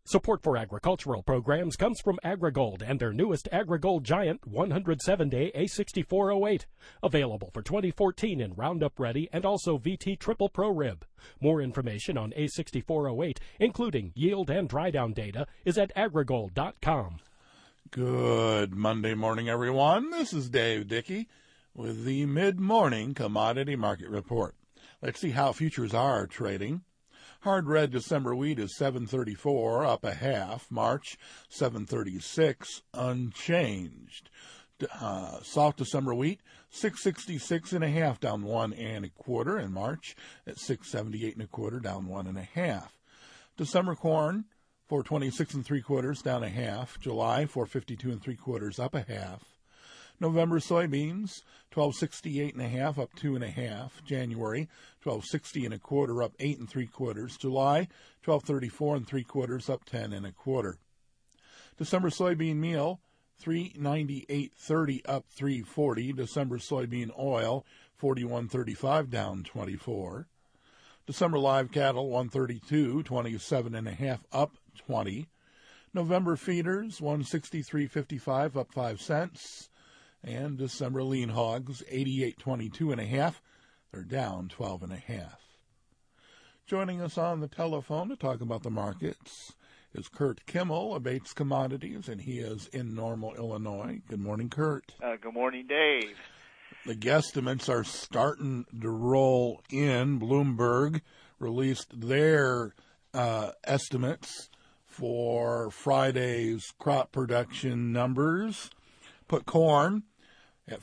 Support for agricultural programs comes from AgriGold and their newest AgriGold Giant 107-day A6408. Available for 2014 in Roundup Ready and also VT Triple Pro Rib. More information on A6408, including yield and dry down data, is at agrigold.com. Good Monday morning, everyone. This is Dave Dickey with the mid-morning commodity market report. Let's see how futures are trading. Hard red December wheat is $7.34, up a half. March, $7.36, unchanged. Soft December wheat, $6.66 and a half, down 1 1/4. In March, at $6.78 1/4, down 1 1/2. December corn, $4.26 3/4, down a half. July, $4.52 3/4, up a half. November soybeans, $12.68 and a half, up 2 1/2. January, $12.60 1/4, up 8 3/4. July, $12.34 3/4, up 10 1/4. December soybean meal, $3.98.30, up 3.40. December soybean oil, $41.35, down 24. December live cattle, $132.27 and a half, up 20. November feeders, $163.55, up 5 cents. And December lean hogs, $88.22 and a half. They're down 12 and a half. Joining us on the telephone to talk about the markets is Kurt Kimmel of Bates Commodities, and he is in Normal, Illinois. Good morning, Kurt. Good morning, Dave. The guesstimates are starting to roll in. Bloomberg released their estimates for Friday's crop production numbers. Put corn at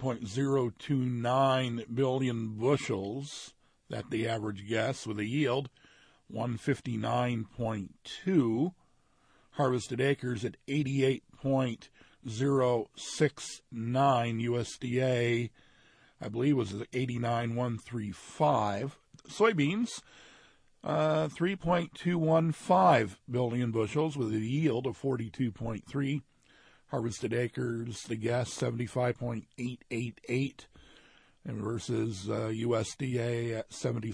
14.029 billion bushels. That's the average guess, with a yield 159.2. Harvested acres at 88.069 USDA. I believe was 89.135. Soybeans, 3.215 billion bushels with a yield of 42.3. Harvested acres, the guess, 75.888, and versus USDA at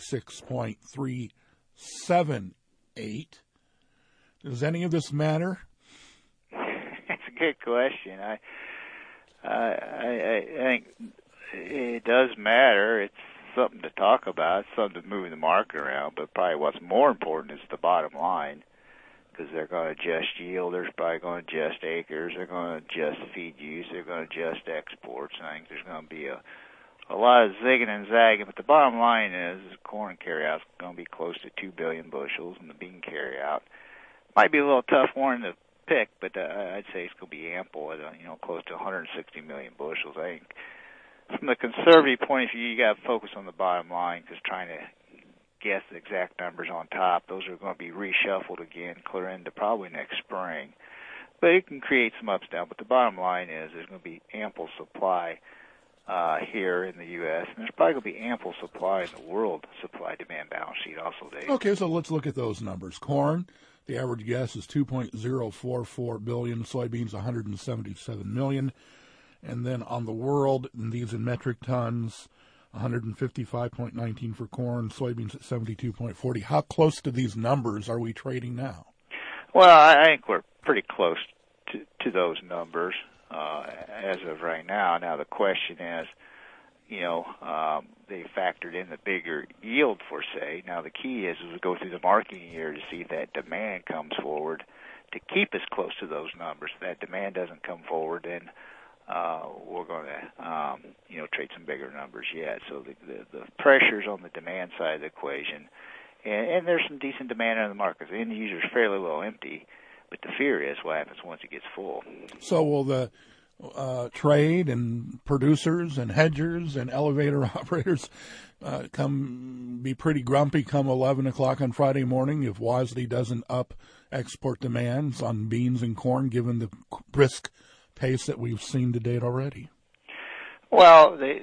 76.378. Does any of this matter? That's a good question. I think it does matter. It's something to talk about, something to move the market around, but probably what's more important is the bottom line, because they're going to adjust yield, they're probably going to adjust acres, they're going to adjust feed use, they're going to adjust exports. I think there's going to be a lot of zigging and zagging, but the bottom line is corn carryout is going to be close to 2 billion bushels, and the bean carryout might be a little tough one to pick, but I'd say it's going to be ample at close to 160 million bushels. I think from the conservative point of view, you got to focus on the bottom line, because trying to guess the exact numbers on top, those are going to be reshuffled again, clear into probably next spring. But it can create some ups and downs. But the bottom line is there's going to be ample supply here in the U.S., and there's probably going to be ample supply in the world supply-demand balance sheet also, Dave. Okay, so let's look at those numbers. Corn, the average guess is 2.044 billion. Soybeans, 177 million. And then on the world, and these in metric tons, 155.19 for corn, soybeans at 72.40. How close to these numbers are we trading now? Well, I think we're pretty close to those numbers as of right now. Now the question is, they factored in the bigger yield for say. Now the key is we go through the marketing year to see if that demand comes forward to keep us close to those numbers. If that demand doesn't come forward, then we're going to, trade some bigger numbers yet. So the pressures on the demand side of the equation, and there's some decent demand in the market. The end user is fairly well empty, but the fear is what happens once it gets full. So will the trade and producers and hedgers and elevator operators be pretty grumpy come 11 o'clock on Friday morning if WASDE doesn't up export demands on beans and corn, given the brisk pace that we've seen to date already? Well, the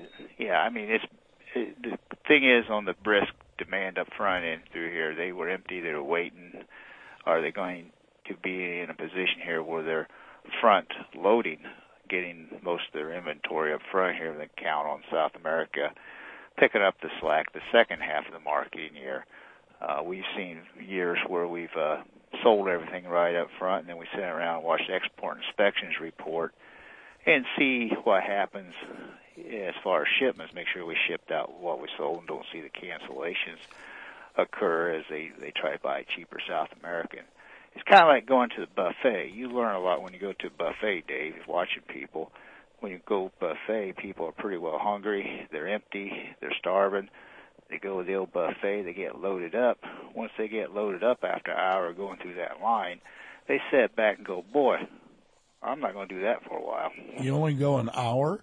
thing is, on the brisk demand up front and through here, they were empty, they were waiting. Are they going to be in a position here where they're front loading, getting most of their inventory up front here, and then count on South America picking up the slack the second half of the marketing year? We've seen years where we've sold everything right up front, and then we sit around and watch the export inspections report and see what happens as far as shipments. Make sure we shipped out what we sold and don't see the cancellations occur as they try to buy cheaper South American. It's kind of like going to the buffet. You learn a lot when you go to a buffet, Dave, watching people. When you go buffet, people are pretty well hungry. They're empty. They're starving. They go to the old buffet. They get loaded up. Once they get loaded up after an hour of going through that line, they sit back and go, boy, I'm not going to do that for a while. You only go an hour?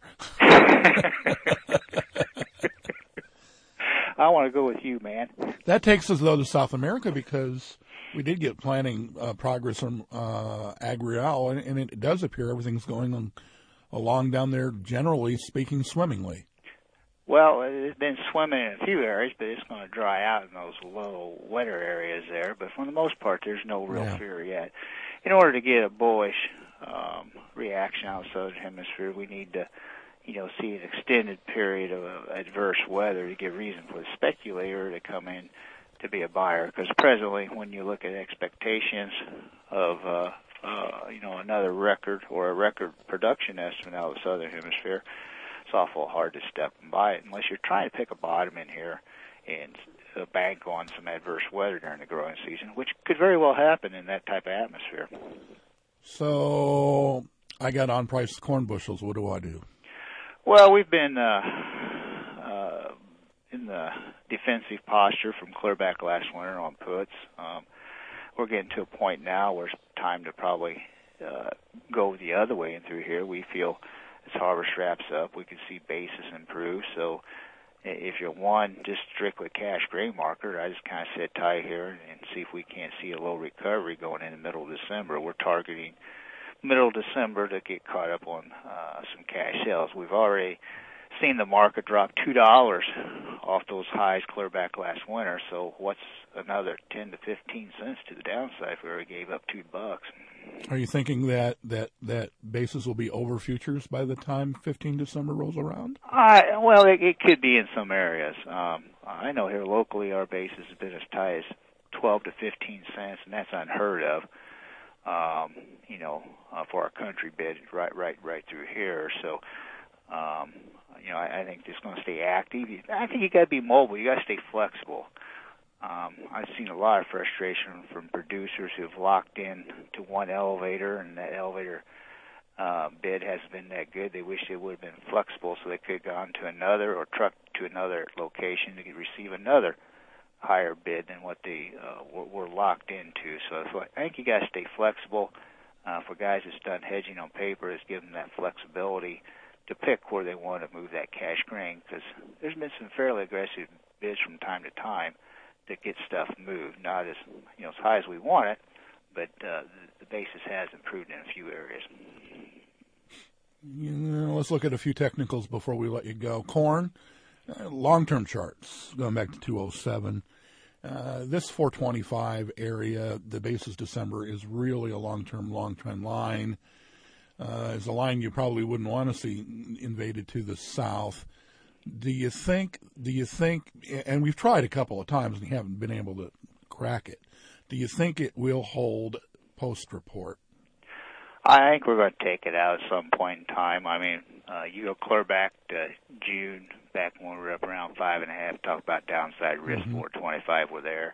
I want to go with you, man. That takes us, though, to South America because we did get planning progress from Agrial, and it does appear everything's going along down there, generally speaking, swimmingly. Well, it's been swimming in a few areas, but it's going to dry out in those low, wetter areas there. But for the most part, there's no real fear yet. In order to get a bullish reaction out of the Southern Hemisphere, we need to see an extended period of adverse weather to give reason for the speculator to come in to be a buyer. Because presently, when you look at expectations of another record or a record production estimate out of the Southern Hemisphere, it's awful hard to step and buy it unless you're trying to pick a bottom in here and bank on some adverse weather during the growing season, which could very well happen in that type of atmosphere. So I got on-priced corn bushels. What do I do? Well, we've been in the defensive posture from clear back last winter on puts. We're getting to a point now where it's time to probably go the other way and through here. We feel as harvest wraps up, we can see basis improve. So if you're just strictly cash grain market, I just kind of sit tight here and see if we can't see a low recovery going in the middle of December. We're targeting middle of December to get caught up on some cash sales. We've already seen the market drop $2 off those highs clear back last winter. So what's another 10 to 15 cents to the downside if we already gave up $2? Are you thinking that basis will be over futures by the time 15 December rolls around? Well, it could be in some areas. I know here locally our basis has been as high as 12 to 15 cents, and that's unheard of. For our country bid right through here. So, I think it's going to stay active. I think you got to be mobile. You got to stay flexible. I've seen a lot of frustration from producers who've locked in to one elevator, and that elevator bid hasn't been that good. They wish it would have been flexible so they could have gone to another or trucked to another location to receive another higher bid than what they were locked into. So I think you got to stay flexible. For guys that's done hedging on paper, it's given them that flexibility to pick where they want to move that cash grain, because there's been some fairly aggressive bids from time to time to get stuff moved. Not as as high as we want it, but the basis has improved in a few areas. Let's look at a few technicals before we let you go. Corn, long-term charts going back to 207. This 425 area, the basis December, is really a long-term line. Is a line you probably wouldn't want to see invaded to the south. Do you think, and we've tried a couple of times and haven't been able to crack it, do you think it will hold post-report? I think we're going to take it out at some point in time. I mean, you go clear back to June, back when we were up around 5.5, talk about downside risk, 425 were there.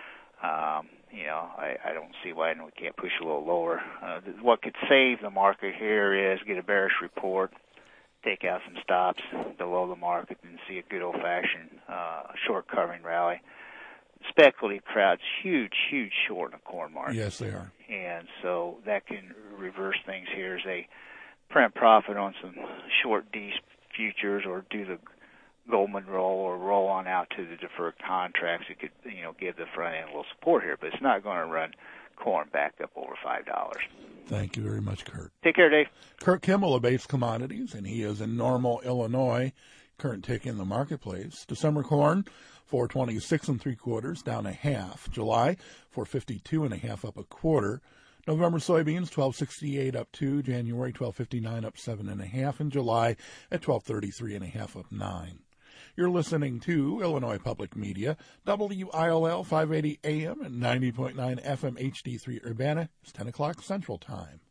I don't see why we can't push a little lower. What could save the market here is get a bearish report, take out some stops below the market, and see a good old-fashioned short covering rally. Speculative crowd's huge short in the corn market. Yes, they are. And so that can reverse things here as they print profit on some short D futures or do the Goldman roll or roll on out to the deferred contracts. It could, give the front end a little support here, but it's not going to run corn back up over $5. Thank you very much, Kurt. Take care, Dave. Kurt Kimmel of Base Commodities, and he is in Normal, Illinois. Current tick in the marketplace. December corn, 426 3/4, down a half. July, 452 1/2, up a quarter. November soybeans, 1268 up 2. January, 1259 up 7 1/2. And July at 1233 1/2, up 9. You're listening to Illinois Public Media, WIOL 580 AM and 90.9 FM HD3 Urbana. It's 10 o'clock Central Time.